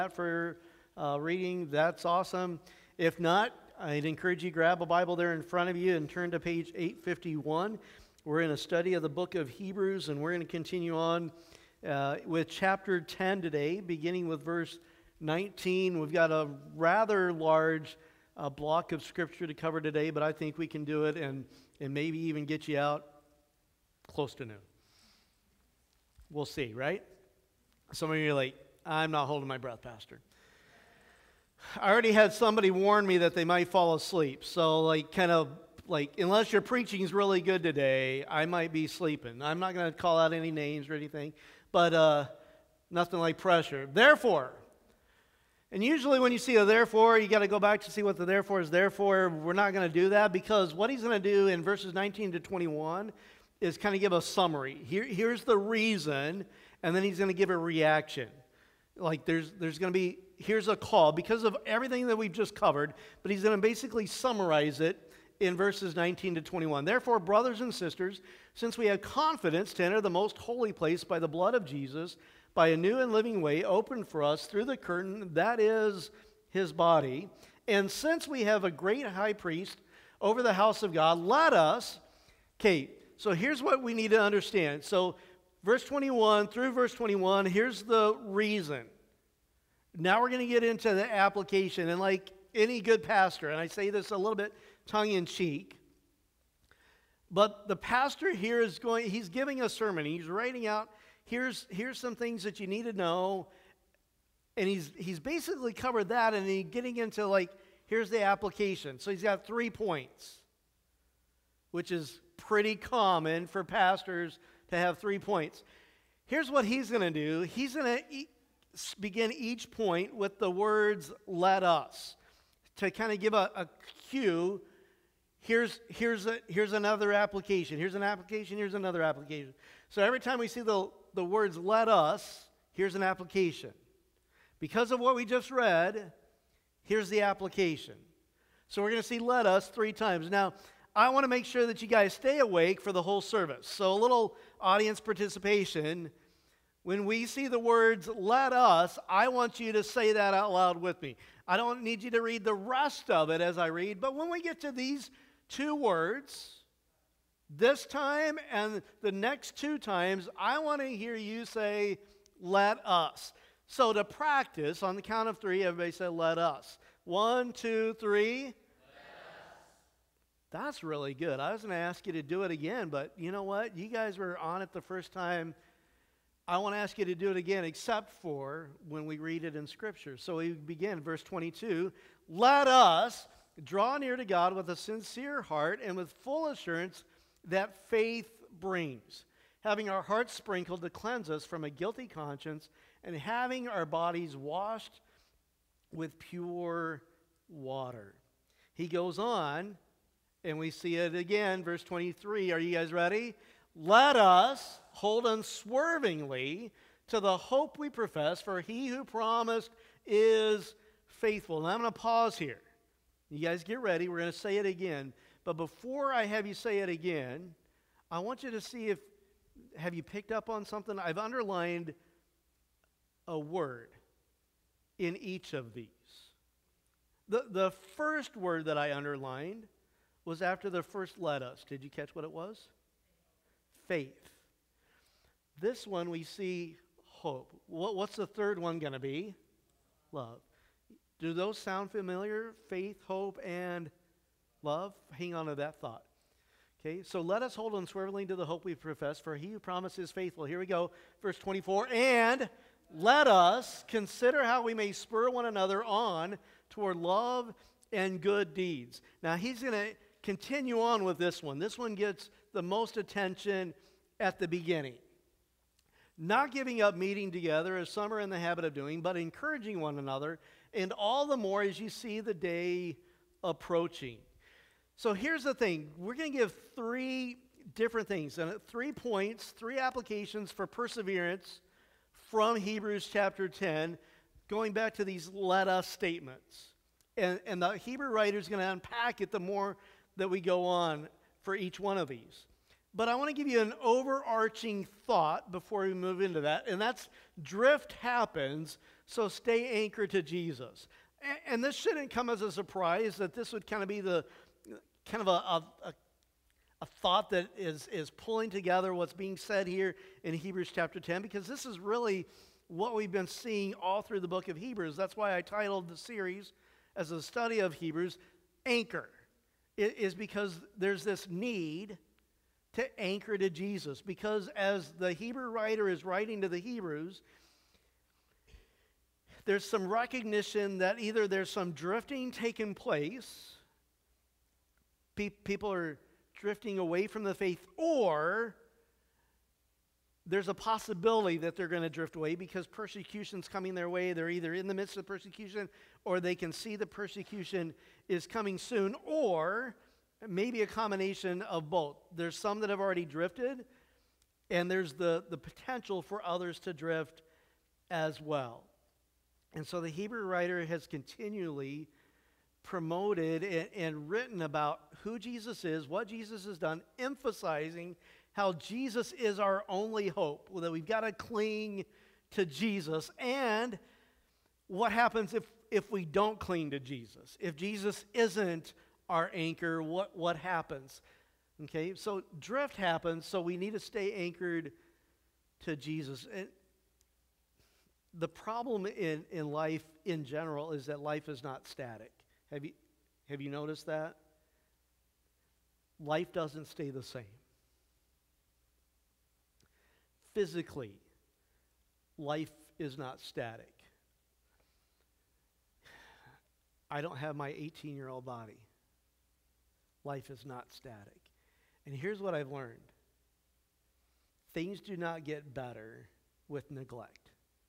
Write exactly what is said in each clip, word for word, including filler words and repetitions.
for uh, reading, that's awesome. If not, I'd encourage you to grab a Bible there in front of you and turn to page eight fifty-one. We're in a study of the book of Hebrews, and we're going to continue on uh, with chapter ten today, beginning with verse nineteen. We've got a rather large uh, block of scripture to cover today, but I think we can do it and, and maybe even get you out close to noon. We'll see, right? Some of you are like, I'm not holding my breath, Pastor. I already had somebody warn me that they might fall asleep. So, like, kind of, like, unless your preaching is really good today, I might be sleeping. I'm not going to call out any names or anything, but uh, nothing like pressure. Therefore, and usually when you see a therefore, you got to go back to see what the therefore is there for. We're not going to do that because what he's going to do in verses nineteen to twenty-one is kind of give a summary. Here, here's the reason, and then he's going to give a reaction. Like there's there's going to be, here's a call because of everything that we've just covered, but he's going to basically summarize it in verses nineteen to twenty-one. Therefore, brothers and sisters, since we have confidence to enter the most holy place by the blood of Jesus, by a new and living way opened for us through the curtain, that is his body, and since we have a great high priest over the house of God, let us, okay, so here's what we need to understand. So verse twenty-one through verse twenty-one, here's the reason. Now we're going to get into the application. And like any good pastor, and I say this a little bit tongue-in-cheek, but the pastor here is going, he's giving a sermon. He's writing out, here's, here's some things that you need to know. And he's, he's basically covered that, and he's getting into like, here's the application. So he's got three points, which is pretty common for pastors to have three points. Here's what he's going to do. He's going to e- begin each point with the words, let us, to kind of give a, a cue. Here's, here's, a, here's another application. Here's an application. Here's another application. So every time we see the, the words, let us, here's an application. Because of what we just read, here's the application. So we're going to see let us three times. Now, I want to make sure that you guys stay awake for the whole service. So a little audience participation. When we see the words, let us, I want you to say that out loud with me. I don't need you to read the rest of it as I read, but when we get to these two words, this time and the next two times, I want to hear you say, let us. So to practice, on the count of three, everybody say, let us. One, two, three. That's really good. I was going to ask you to do it again, but you know what? You guys were on it the first time. I want to ask you to do it again, except for when we read it in Scripture. So we begin, verse twenty-two. Let us draw near to God with a sincere heart and with full assurance that faith brings, having our hearts sprinkled to cleanse us from a guilty conscience and having our bodies washed with pure water. He goes on. And we see it again, verse twenty-three. Are you guys ready? Let us hold unswervingly to the hope we profess, for he who promised is faithful. Now I'm going to pause here. You guys get ready. We're going to say it again. But before I have you say it again, I want you to see if, have you picked up on something? I've underlined a word in each of these. The, the first word that I underlined was after the first let us. Did you catch what it was? Faith. This one we see hope. What, what's the third one going to be? Love. Do those sound familiar? Faith, hope, and love? Hang on to that thought. Okay, so let us hold unswervingly to the hope we profess, for he who promises is faithful. Here we go, verse twenty-four. And let us consider how we may spur one another on toward love and good deeds. Now he's going to continue on with this one. This one gets the most attention at the beginning. Not giving up meeting together as some are in the habit of doing, but encouraging one another, and all the more as you see the day approaching. So here's the thing. We're going to give three different things, and three points, three applications for perseverance from Hebrews chapter ten, going back to these let us statements. And, and the Hebrew writer is going to unpack it the more that we go on for each one of these. But I want to give you an overarching thought before we move into that, and that's drift happens, so stay anchored to Jesus. And, and this shouldn't come as a surprise that this would kind of be the kind of a, a, a, a thought that is, is pulling together what's being said here in Hebrews chapter ten, because this is really what we've been seeing all through the book of Hebrews. That's why I titled the series as a study of Hebrews, Anchor. It is because there's this need to anchor to Jesus. Because as the Hebrew writer is writing to the Hebrews, there's some recognition that either there's some drifting taking place, pe- people are drifting away from the faith, or there's a possibility that they're going to drift away because persecution's coming their way. They're either in the midst of persecution, or they can see the persecution is coming soon, or maybe a combination of both. There's some that have already drifted, and there's the, the potential for others to drift as well. And so the Hebrew writer has continually promoted and, and written about who Jesus is, what Jesus has done, emphasizing how Jesus is our only hope, that we've got to cling to Jesus, and what happens if, if we don't cling to Jesus. If Jesus isn't our anchor, what, what happens? Okay, so drift happens, so we need to stay anchored to Jesus. And the problem in, in life in general is that life is not static. Have you, have you noticed that? Life doesn't stay the same. Physically, life is not static. I don't have my eighteen-year-old body. Life is not static. And here's what I've learned. Things do not get better with neglect.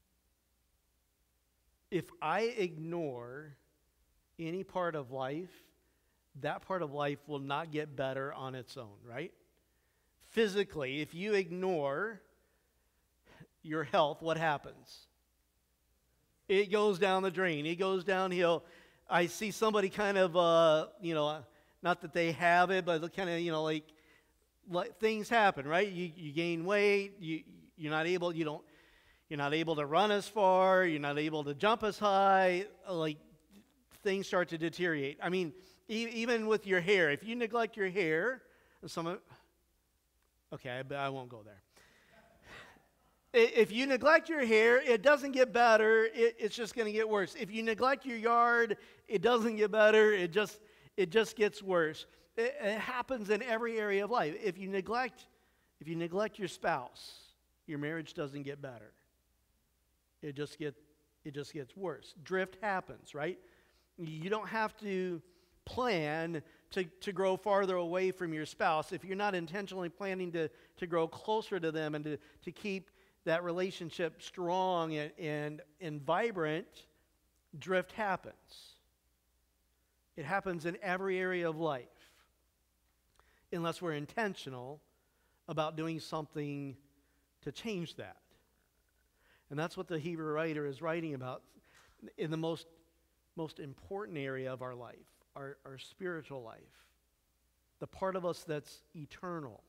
If I ignore any part of life, that part of life will not get better on its own, right? Physically, if you ignore your health, what happens? It goes down the drain. It goes downhill. I see somebody kind of, uh, you know, not that they have it, but kind of, you know, like, like things happen, right? You, you gain weight. You, you're not able. You don't. You're not able to run as far. You're not able to jump as high. Like, things start to deteriorate. I mean, e- even with your hair, if you neglect your hair, some of, okay, I, I won't go there. If you neglect your hair, it doesn't get better. It, it's just going to get worse. If you neglect your yard, it doesn't get better. It just it just gets worse. It, it happens in every area of life. If you neglect if you neglect your spouse, your marriage doesn't get better. It just get it just gets worse. Drift happens, right? You don't have to plan to, to grow farther away from your spouse. If you're not intentionally planning to, to grow closer to them and to, to keep that relationship strong and, and, and vibrant, drift happens. It happens in every area of life, unless we're intentional about doing something to change that. And that's what the Hebrew writer is writing about in the most, most important area of our life, our, our spiritual life, the part of us that's eternal.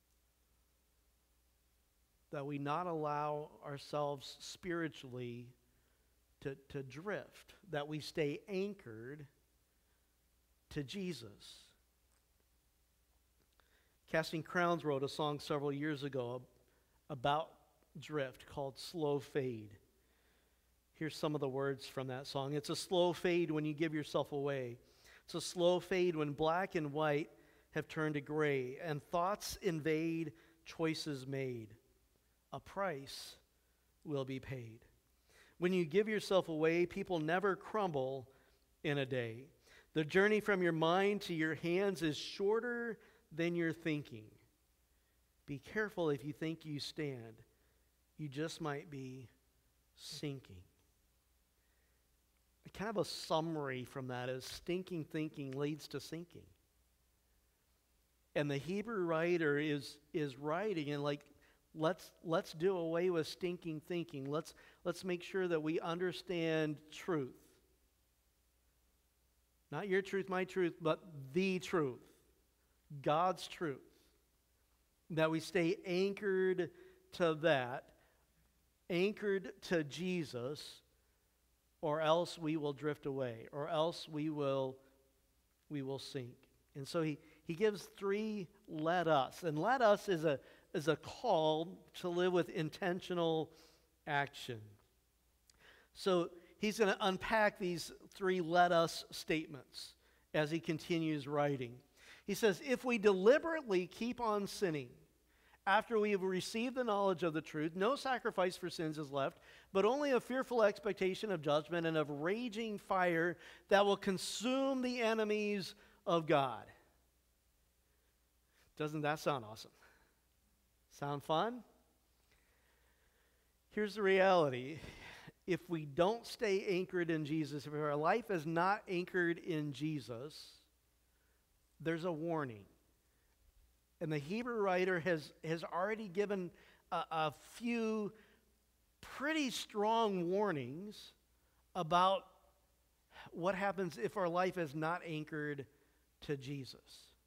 That we not allow ourselves spiritually to, to drift, that we stay anchored to Jesus. Casting Crowns wrote a song several years ago about drift called Slow Fade. Here's some of the words from that song. It's a slow fade when you give yourself away. It's a slow fade when black and white have turned to gray, and thoughts invade choices made. A price will be paid. When you give yourself away, people never crumble in a day. The journey from your mind to your hands is shorter than you're thinking. Be careful if you think you stand. You just might be sinking. Kind of a summary from that is stinking thinking leads to sinking. And the Hebrew writer is, is writing and like, Let's let's do away with stinking thinking. Let's let's make sure that we understand truth. Not your truth, my truth, but the truth. God's truth. that we stay anchored to that, anchored to Jesus, or else we will drift away, or else we will we will sink. And so he, he gives three let us. And let us is a is a call to live with intentional action. So he's going to unpack these three let us statements as he continues writing. He says, if we deliberately keep on sinning after we have received the knowledge of the truth, no sacrifice for sins is left, but only a fearful expectation of judgment and of raging fire that will consume the enemies of God. Doesn't that sound awesome? Sound fun? Here's the reality. If we don't stay anchored in Jesus, if our life is not anchored in Jesus, there's a warning. And the Hebrew writer has, has already given a, a few pretty strong warnings about what happens if our life is not anchored to Jesus.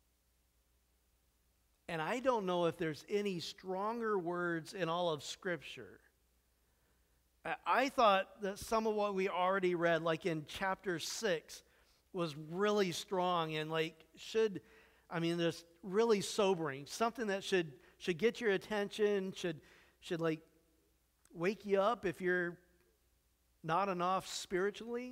And I don't know if there's any stronger words in all of Scripture. I thought that some of what we already read, like in chapter six, was really strong and like should, I mean, just really sobering. Something that should should get your attention, should should like wake you up if you're not enough spiritually.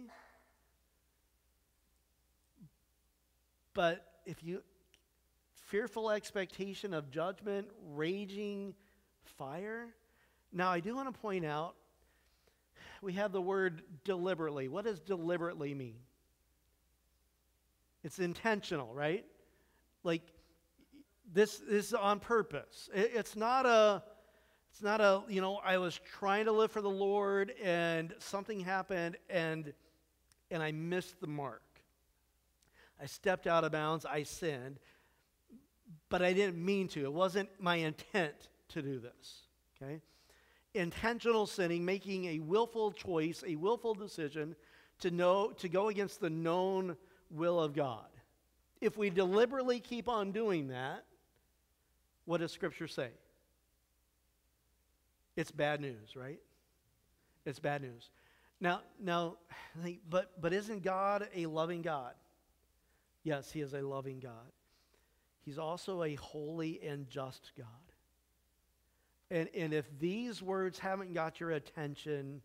But if you fearful expectation of judgment, raging fire. Now, I do want to point out, we have the word deliberately. What does deliberately mean? It's intentional, right? Like this, this is on purpose. It, it's not a, it's not a, you know, I was trying to live for the Lord and something happened and, and I missed the mark. I stepped out of bounds, I sinned, but I didn't mean to. It wasn't my intent to do this, okay? Intentional sinning, making a willful choice, a willful decision to know, to go against the known will of God. If we deliberately keep on doing that, what does Scripture say? It's bad news, right? It's bad news. Now, now, but but isn't God a loving God? Yes, He is a loving God. He's also a holy and just God. And, and if these words haven't got your attention,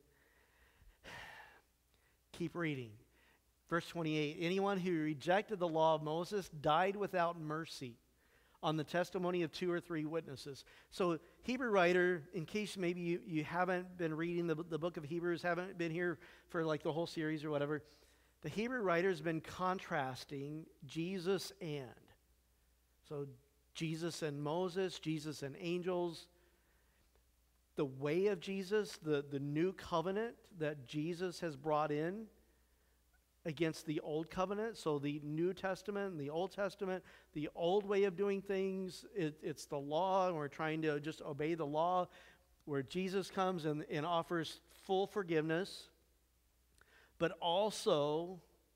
keep reading. Verse twenty-eight, anyone who rejected the law of Moses died without mercy on the testimony of two or three witnesses. So Hebrew writer, in case maybe you, you haven't been reading the, the book of Hebrews, haven't been here for like the whole series or whatever, the Hebrew writer's been contrasting Jesus and. So Jesus and Moses, Jesus and angels, the way of Jesus, the, the new covenant that Jesus has brought in against the old covenant. So the New Testament and the Old Testament, the old way of doing things, it, it's the law, and we're trying to just obey the law, where Jesus comes and, and offers full forgiveness, but also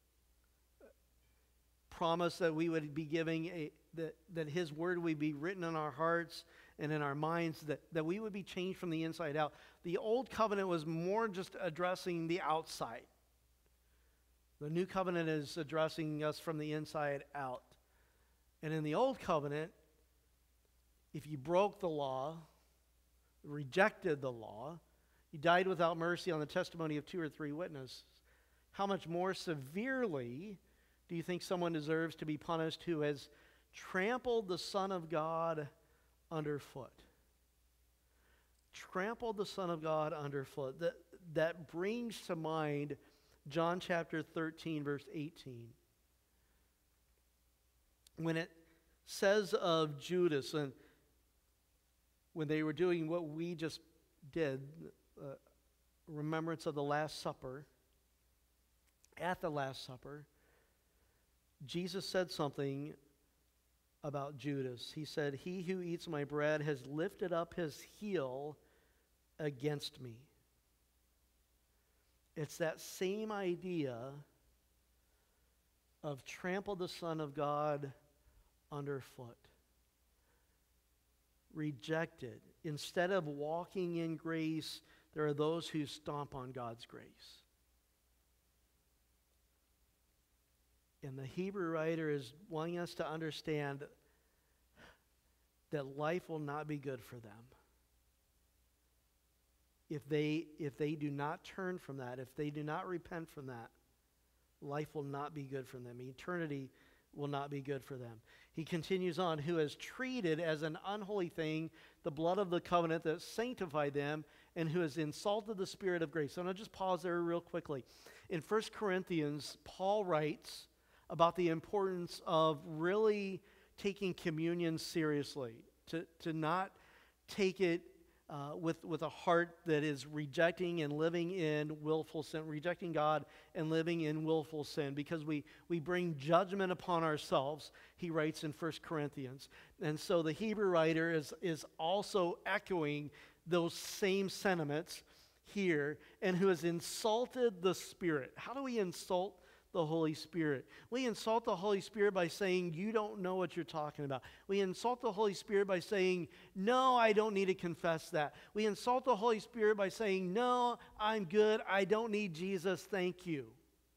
promise that we would be giving a that, that His word would be written in our hearts and in our minds, that, that we would be changed from the inside out. The old covenant was more just addressing the outside. The new covenant is addressing us from the inside out. And in the old covenant, if you broke the law, rejected the law, you died without mercy on the testimony of two or three witnesses. How much more severely do you think someone deserves to be punished who has trampled the Son of God underfoot? Trampled the Son of God underfoot. That, that brings to mind John chapter thirteen, verse eighteen. When it says of Judas, and when they were doing what we just did, uh, remembrance of the Last Supper, at the Last Supper, Jesus said something about Judas. He said, "He who eats my bread has lifted up his heel against me." It's that same idea of trample the Son of God underfoot. rejected. Instead of walking in grace, there are those who stomp on God's grace. And the Hebrew writer is wanting us to understand that life will not be good for them if they if they do not turn from that, if they do not repent from that. Life will not be good for them. Eternity will not be good for them. He continues on, who has treated as an unholy thing the blood of the covenant that sanctified them, and who has insulted the Spirit of grace. So I'm going to just pause there real quickly. In First Corinthians, Paul writes about the importance of really taking communion seriously, to, to not take it uh, with, with a heart that is rejecting and living in willful sin, rejecting God and living in willful sin, because we, we bring judgment upon ourselves, he writes in First Corinthians. And so the Hebrew writer is, is also echoing those same sentiments here, and who has insulted the Spirit. How do we insult the Holy Spirit? We insult the Holy Spirit by saying, you don't know what you're talking about. We insult the Holy Spirit by saying, no, I don't need to confess that. We insult the Holy Spirit by saying, no, I'm good. I don't need Jesus. Thank you.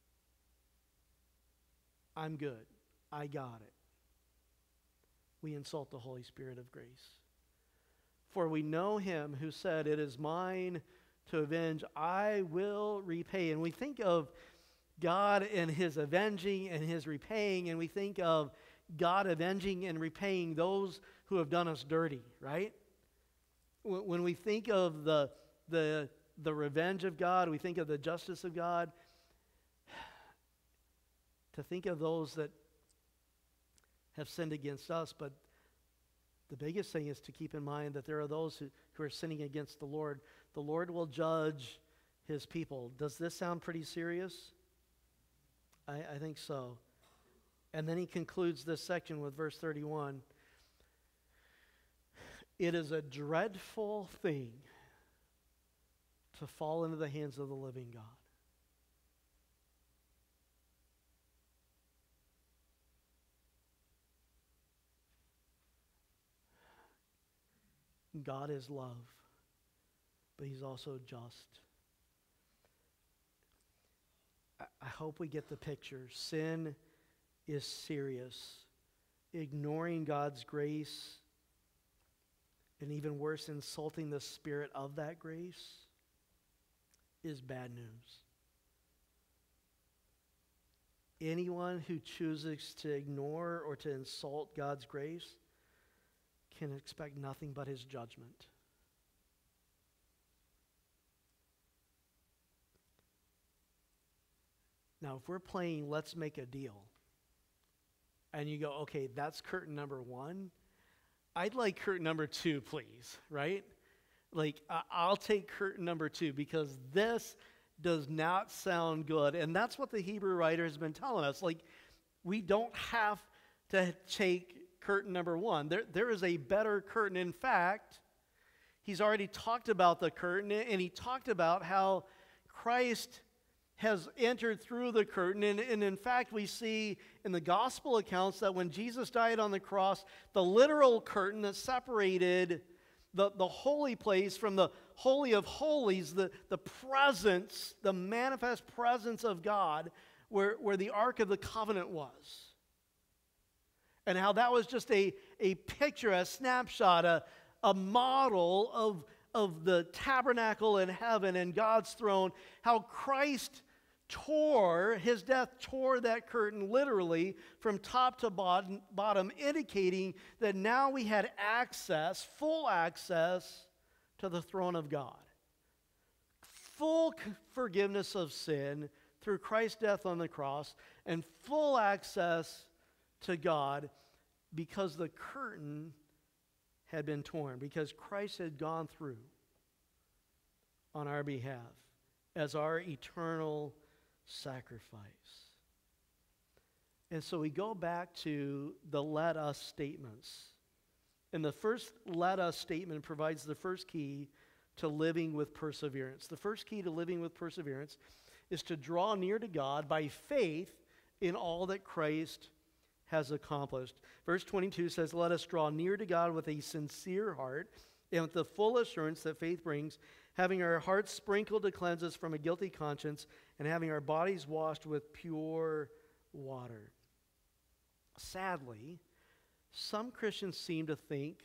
I'm good. I got it. We insult the Holy Spirit of grace. For we know him who said, it is mine to avenge. I will repay. And we think of God and his avenging and his repaying, and we think of God avenging and repaying those who have done us dirty, right? When we think of the, the, the revenge of God, we think of the justice of God. To think of those that have sinned against us, but the biggest thing is to keep in mind that there are those who, who are sinning against the Lord. The Lord will judge his people. Does this sound pretty serious? I, I think so. And then he concludes this section with verse thirty-one. It is a dreadful thing to fall into the hands of the living God. God is love, but he's also just. I hope we get the picture. Sin is serious. Ignoring God's grace, and even worse, insulting the Spirit of that grace, is bad news. Anyone who chooses to ignore or to insult God's grace can expect nothing but his judgment. Now, if we're playing Let's Make a Deal, and you go, okay, that's curtain number one, I'd like curtain number two, please, right? Like, uh, I'll take curtain number two, because this does not sound good. And that's what the Hebrew writer has been telling us. Like, we don't have to take curtain number one. There, there is a better curtain. In fact, he's already talked about the curtain, and he talked about how Christ has entered through the curtain. And, and in fact, we see in the gospel accounts that when Jesus died on the cross, the literal curtain that separated the, the holy place from the holy of holies, the, the presence, the manifest presence of God, where, where the Ark of the Covenant was. And how that was just a, a picture, a snapshot, a, a model of, of the tabernacle in heaven and God's throne. How Christ tore, his death tore that curtain literally from top to bottom, bottom, indicating that now we had access, full access to the throne of God. Full forgiveness of sin through Christ's death on the cross, and full access to God because the curtain had been torn, because Christ had gone through on our behalf as our eternal sacrifice. And so we go back to the let us statements. And the first let us statement provides the first key to living with perseverance. The first key to living with perseverance is to draw near to God by faith in all that Christ has accomplished. Verse twenty-two says, let us draw near to God with a sincere heart and with the full assurance that faith brings, having our hearts sprinkled to cleanse us from a guilty conscience and having our bodies washed with pure water. Sadly, some Christians seem to think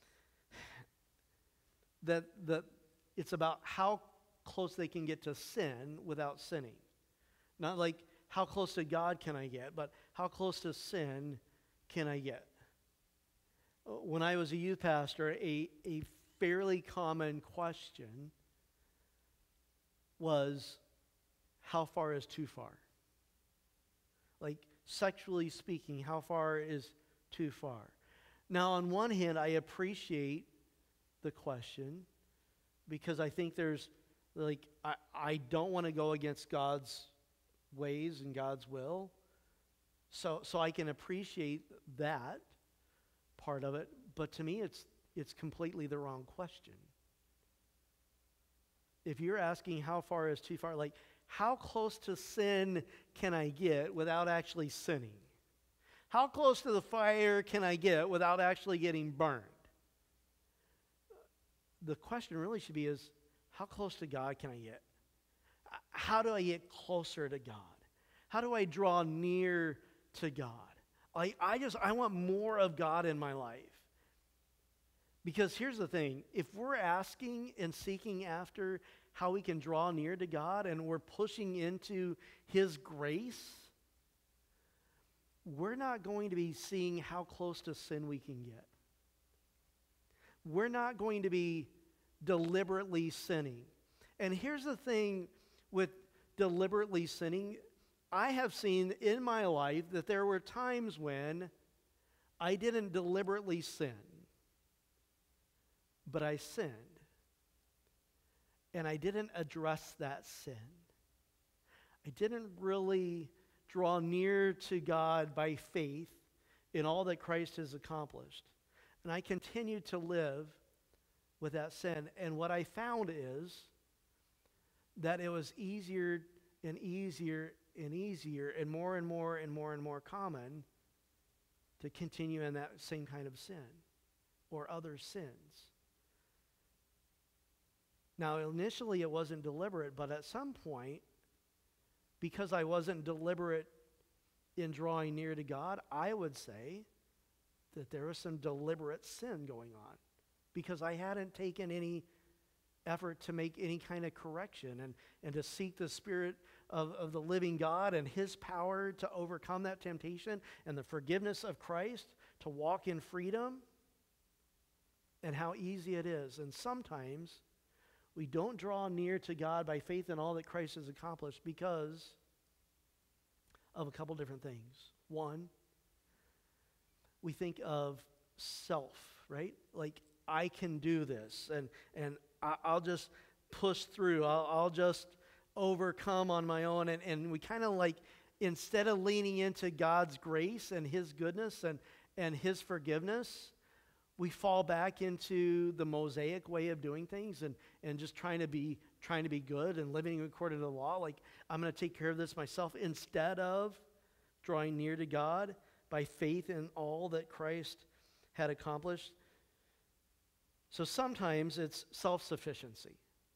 that, that it's about how close they can get to sin without sinning. Not like, how close to God can I get, but how close to sin can I get? When I was a youth pastor, a, a fairly common question was, how far is too far? Like, sexually speaking, how far is too far? Now, on one hand, I appreciate the question because I think there's, like, I, I don't want to go against God's ways and God's will. So so I can appreciate that part of it, but to me it's it's completely the wrong question. If you're asking how far is too far, like how close to sin can I get without actually sinning? How close to the fire can I get without actually getting burned? The question really should be is, how close to God can I get? How do I get closer to God? How do I draw near to God? I, I just, I want more of God in my life. Because here's the thing, if we're asking and seeking after how we can draw near to God and we're pushing into His grace, we're not going to be seeing how close to sin we can get. We're not going to be deliberately sinning. And here's the thing with deliberately sinning. I have seen in my life that there were times when I didn't deliberately sin, but I sinned. And I didn't address that sin. I didn't really draw near to God by faith in all that Christ has accomplished. And I continued to live with that sin. And what I found is that it was easier and easier and easier and more and more and more and more common to continue in that same kind of sin or other sins. Now, initially it wasn't deliberate, but at some point, because I wasn't deliberate in drawing near to God, I would say that there was some deliberate sin going on because I hadn't taken any effort to make any kind of correction and, and to seek the Spirit of, of the living God and His power to overcome that temptation and the forgiveness of Christ to walk in freedom and how easy it is. And sometimes we don't draw near to God by faith in all that Christ has accomplished because of a couple different things. One, we think of self, right? Like, I can do this, and, and I, I'll just push through. I'll, I'll just overcome on my own. And, and we kind of like, instead of leaning into God's grace and His goodness and, and His forgiveness, we fall back into the Mosaic way of doing things and, and just trying to be trying to be good and living according to the law. Like, I'm going to take care of this myself instead of drawing near to God by faith in all that Christ had accomplished. So sometimes it's self-sufficiency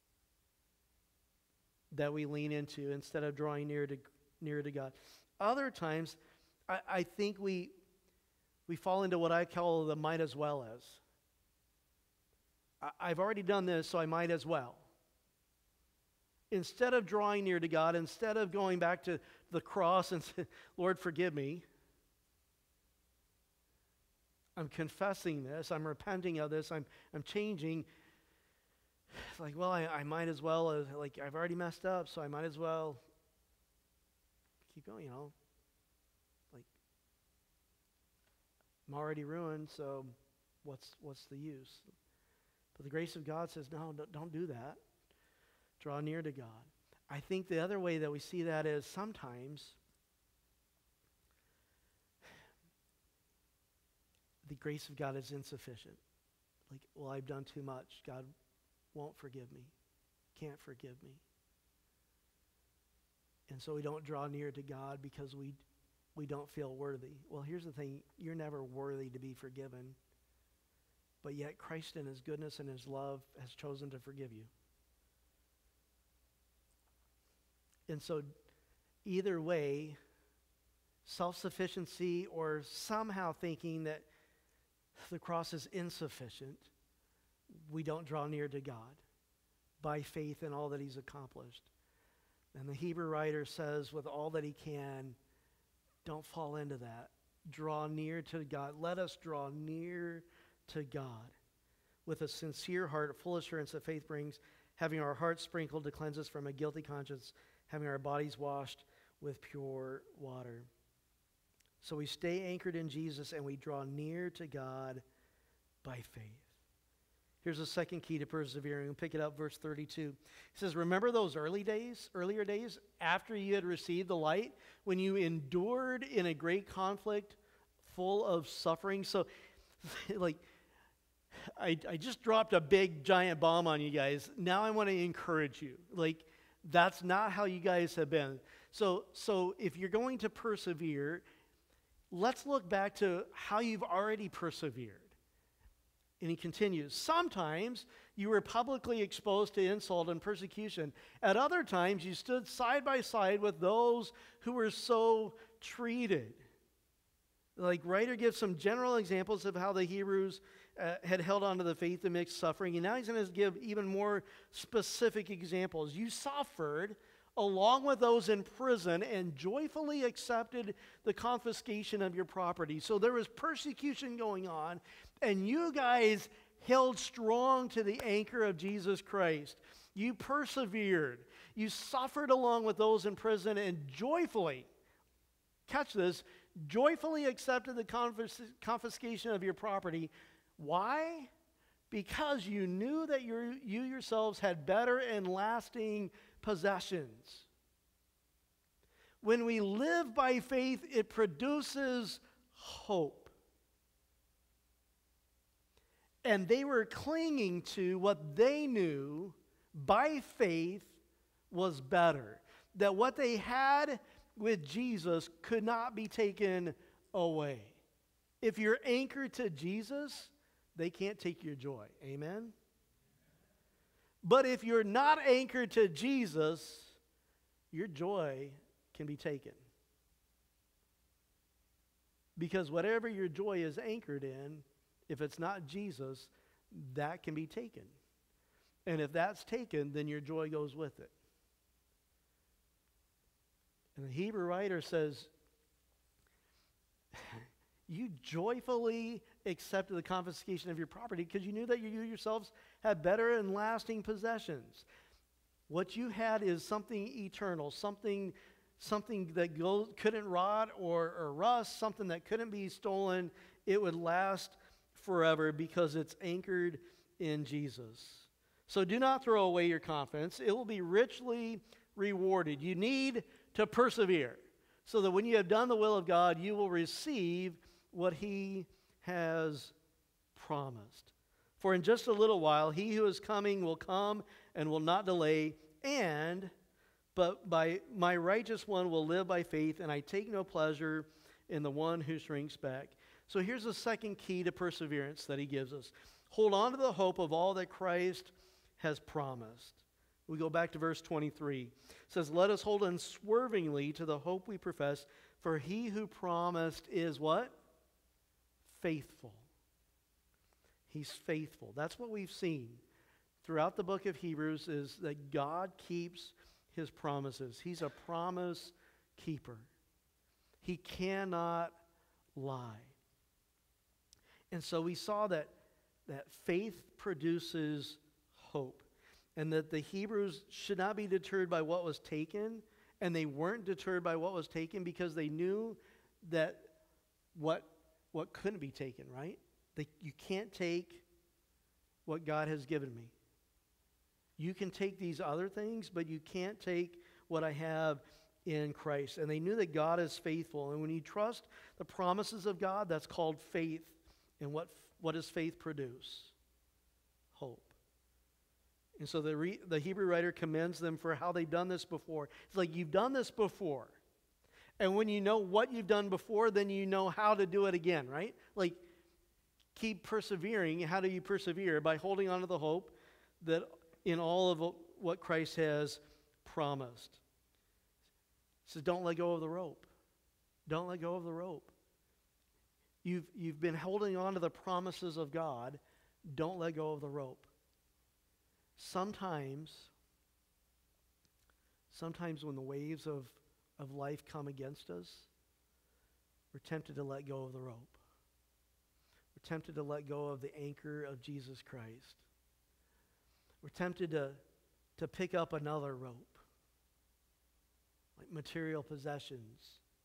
that we lean into instead of drawing near to near to God. Other times, I, I think we we fall into what I call the might as well as. I, I've already done this, so I might as well. Instead of drawing near to God, instead of going back to the cross and saying, Lord, forgive me, I'm confessing this, I'm repenting of this, I'm I'm changing. It's like, well, I, I might as well, uh, like, I've already messed up, so I might as well keep going, you know. Like, I'm already ruined, so what's what's the use? But the grace of God says, no, don't, don't do that. Draw near to God. I think the other way that we see that is sometimes the grace of God is insufficient. Like, well, I've done too much. God won't forgive me, can't forgive me. And so we don't draw near to God because we we don't feel worthy. Well, here's the thing. You're never worthy to be forgiven. But yet Christ in his goodness and his love has chosen to forgive you. And so either way, self-sufficiency or somehow thinking that the cross is insufficient, we don't draw near to God by faith in all that he's accomplished. And the Hebrew writer says with all that he can, don't fall into that. Draw near to God. Let us draw near to God with a sincere heart, full assurance that faith brings, having our hearts sprinkled to cleanse us from a guilty conscience, having our bodies washed with pure water. So we stay anchored in Jesus and we draw near to God by faith. Here's the second key to persevering. We'll pick it up, verse thirty-two. It says, remember those early days, earlier days, after you had received the light, when you endured in a great conflict full of suffering? So, like, I, I just dropped a big, giant bomb on you guys. Now I want to encourage you. Like, that's not how you guys have been. So, so if you're going to persevere, let's look back to how you've already persevered. And he continues, sometimes you were publicly exposed to insult and persecution. At other times, you stood side by side with those who were so treated. Like, writer gives some general examples of how the Hebrews uh, had held on to the faith amidst suffering. And now he's going to give even more specific examples. You suffered along with those in prison and joyfully accepted the confiscation of your property. So there was persecution going on, and you guys held strong to the anchor of Jesus Christ. You persevered. You suffered along with those in prison and joyfully, catch this, joyfully accepted the confis- confiscation of your property. Why? Because you knew that you you yourselves had better and lasting possessions. When we live by faith, it produces hope. And they were clinging to what they knew by faith was better. That what they had with Jesus could not be taken away. If you're anchored to Jesus, they can't take your joy. Amen? But if you're not anchored to Jesus, your joy can be taken. Because whatever your joy is anchored in, if it's not Jesus, that can be taken. And if that's taken, then your joy goes with it. And the Hebrew writer says, you joyfully accepted the confiscation of your property because you knew that you yourselves had better and lasting possessions. What you had is something eternal, something, something that go, couldn't rot or, or rust, something that couldn't be stolen. It would last forever because it's anchored in Jesus. So do not throw away your confidence. It will be richly rewarded. You need to persevere so that when you have done the will of God, you will receive what he has promised. For in just a little while, he who is coming will come and will not delay, and but by my righteous one will live by faith, and I take no pleasure in the one who shrinks back. So here's the second key to perseverance that he gives us. Hold on to the hope of all that Christ has promised. We go back to verse twenty-three. It says, let us hold unswervingly to the hope we profess, for he who promised is what? Faithful. He's faithful. That's what we've seen throughout the book of Hebrews, is that God keeps his promises. He's a promise keeper. He cannot lie. And so we saw that, that faith produces hope, and that the Hebrews should not be deterred by what was taken, and they weren't deterred by what was taken because they knew that what what couldn't be taken, right? They, you can't take what God has given me. You can take these other things, but you can't take what I have in Christ. And they knew that God is faithful. And when you trust the promises of God, that's called faith. And what, what does faith produce? Hope. And so the, re, the Hebrew writer commends them for how they've done this before. It's like, you've done this before. And when you know what you've done before, then you know how to do it again, right? Like, keep persevering. How do you persevere? By holding on to the hope that in all of what Christ has promised. He says, don't let go of the rope. Don't let go of the rope. You've, you've been holding on to the promises of God. Don't let go of the rope. Sometimes, sometimes when the waves of, of life come against us, we're tempted to let go of the rope. We're tempted to let go of the anchor of Jesus Christ. We're tempted to, to pick up another rope, like material possessions.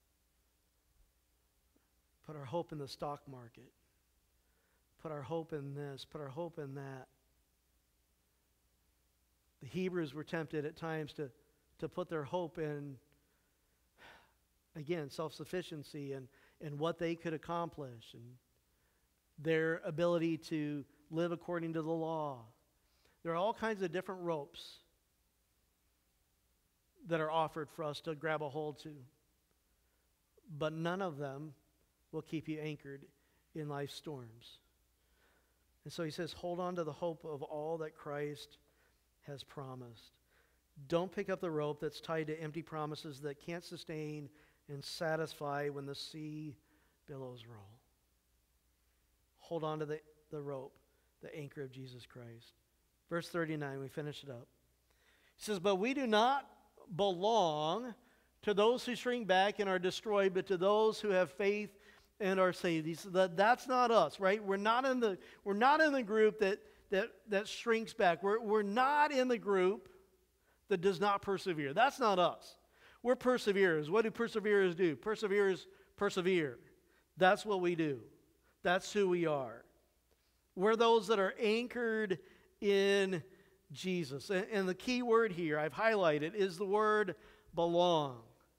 Put our hope in the stock market. Put our hope in this. Put our hope in that. The Hebrews were tempted at times to, to put their hope in, again, self-sufficiency and, and what they could accomplish and their ability to live according to the law. There are all kinds of different ropes that are offered for us to grab a hold to. But none of them will keep you anchored in life's storms. And so he says, hold on to the hope of all that Christ has promised. Don't pick up the rope that's tied to empty promises that can't sustain and satisfy when the sea billows roll. Hold on to the, the rope, the anchor of Jesus Christ. Verse thirty-nine, we finish it up. He says, but we do not belong to those who shrink back and are destroyed, but to those who have faith and are saved. He said that that's not us, right? We're not in the we're not in the group that that that shrinks back. We're we're not in the group that does not persevere. That's not us. We're perseverers. What do perseverers do? Perseverers persevere. That's what we do. That's who we are. We're those that are anchored in Jesus. And, and the key word here I've highlighted is the word belong.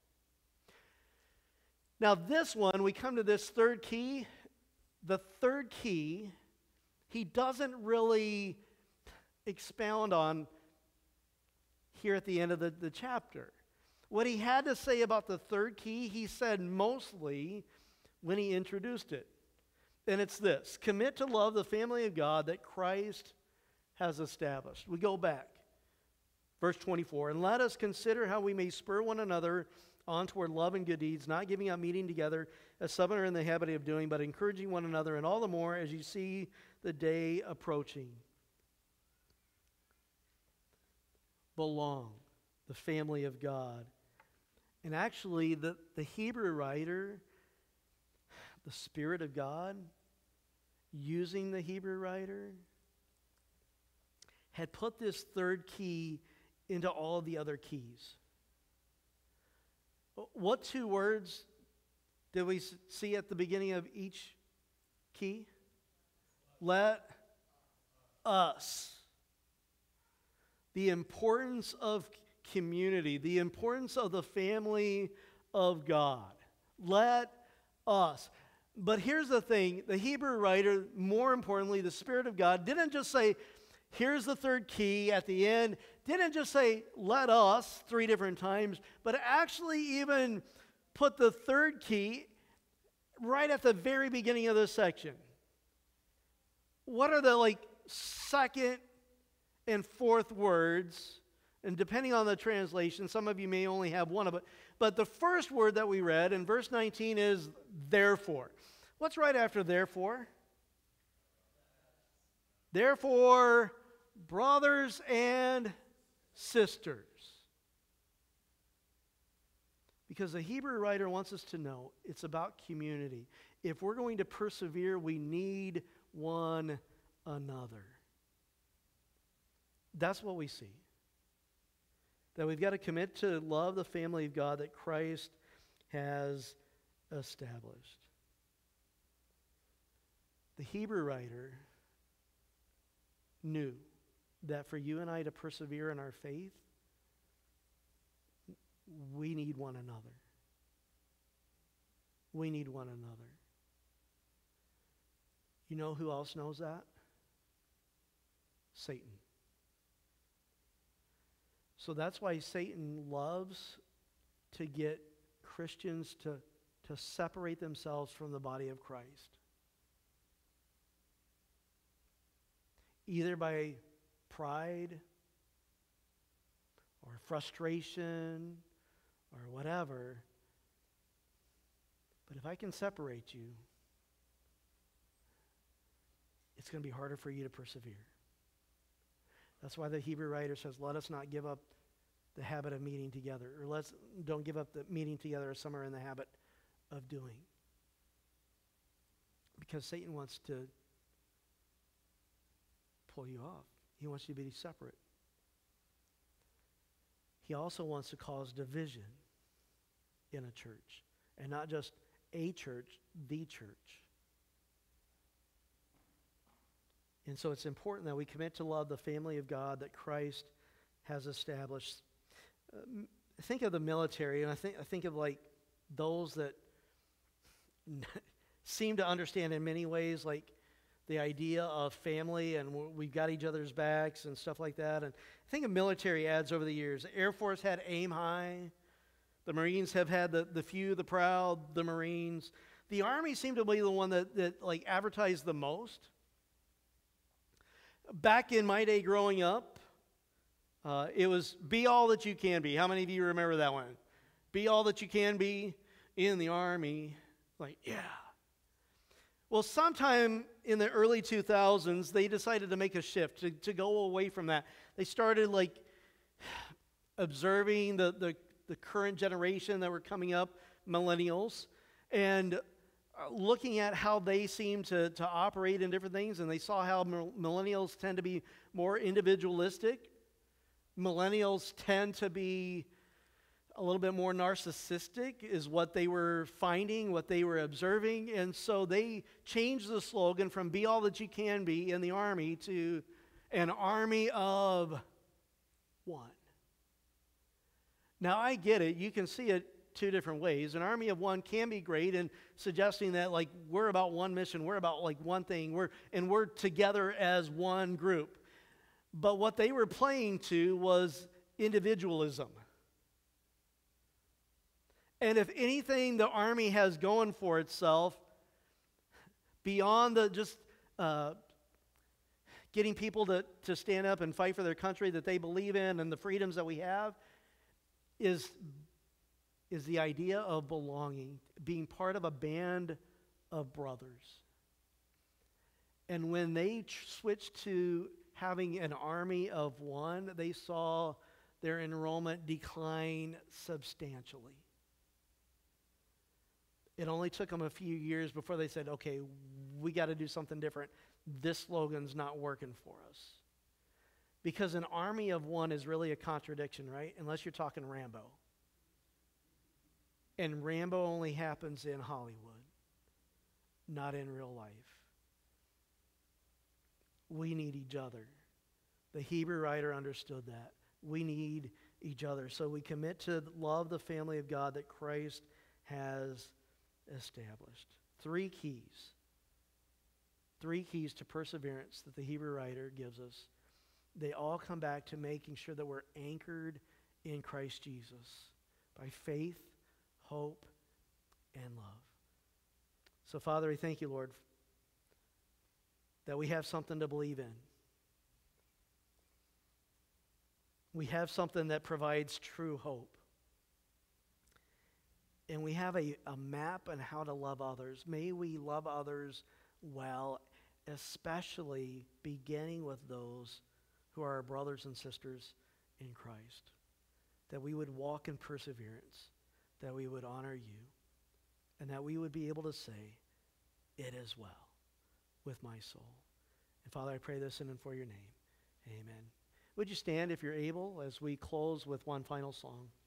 Now this one, we come to this third key. The third key, he doesn't really expound on here at the end of the, the chapter. What he had to say about the third key, he said mostly when he introduced it. And it's this: commit to love the family of God that Christ has established. We go back. Verse twenty-four, and let us consider how we may spur one another on toward love and good deeds, not giving up meeting together as some are in the habit of doing, but encouraging one another, and all the more as you see the day approaching. Belong, the family of God. And actually, the, the Hebrew writer, the Spirit of God, using the Hebrew writer, had put this third key into all of the other keys. What two words did we see at the beginning of each key? Let us. The importance of community, the importance of the family of God. Let us. But here's the thing, the Hebrew writer, more importantly, the Spirit of God, didn't just say, here's the third key at the end, didn't just say, let us, three different times, but actually even put the third key right at the very beginning of this section. What are the like second and fourth words? And depending on the translation, some of you may only have one of it. But the first word that we read in verse nineteen is therefore. What's right after therefore? Therefore, brothers and sisters. Because the Hebrew writer wants us to know it's about community. If we're going to persevere, we need one another. That's what we see. That we've got to commit to love the family of God that Christ has established. The Hebrew writer knew that for you and I to persevere in our faith, we need one another. We need one another. You know who else knows that? Satan. So that's why Satan loves to get Christians to, to separate themselves from the body of Christ. Either by pride or frustration or whatever. But if I can separate you, it's going to be harder for you to persevere. That's why the Hebrew writer says, let us not give up the habit of meeting together, or let's don't give up the meeting together as some are in the habit of doing. Because Satan wants to pull you off. He wants you to be separate. He also wants to cause division in a church, and not just a church, the church. And so it's important that we commit to love the family of God that Christ has established. Uh, think of the military, and I think I think of like those that seem to understand in many ways, like the idea of family, and we've got each other's backs and stuff like that. And I think of military ads over the years. The Air Force had Aim High. The Marines have had the, the few, the proud, the Marines. The Army seemed to be the one that, that like advertised the most. Back in my day growing up, uh, it was be all that you can be. How many of you remember that one? Be all that you can be in the Army. Like, yeah. Well, sometime in the early two thousands, they decided to make a shift, to, to go away from that. They started like observing the, the, the current generation that were coming up, millennials, and looking at how they seem to, to operate in different things, and they saw how millennials tend to be more individualistic. Millennials tend to be a little bit more narcissistic is what they were finding, what they were observing, and so they changed the slogan from be all that you can be in the Army to an army of one. Now, I get it. You can see it two different ways. An army of one can be great in suggesting that like we're about one mission, we're about like one thing, we're and we're together as one group. But what they were playing to was individualism. And if anything the Army has going for itself, beyond the just uh, getting people to, to stand up and fight for their country that they believe in and the freedoms that we have, is is the idea of belonging, being part of a band of brothers. And when they tr- switched to having an army of one, they saw their enrollment decline substantially. It only took them a few years before they said, okay, we got to do something different. This slogan's not working for us. Because an army of one is really a contradiction, right? Unless you're talking Rambo. And Rambo only happens in Hollywood, not in real life. We need each other. The Hebrew writer understood that. We need each other. So we commit to love the family of God that Christ has established. Three keys. Three keys to perseverance that the Hebrew writer gives us. They all come back to making sure that we're anchored in Christ Jesus by faith, hope, and love. So, Father, we thank you, Lord, that we have something to believe in. We have something that provides true hope. And we have a, a map on how to love others. May we love others well, especially beginning with those who are our brothers and sisters in Christ. That we would walk in perseverance, that we would honor you, and that we would be able to say, it is well with my soul. And Father, I pray this in and for your name. Amen. Would you stand if you're able as we close with one final song?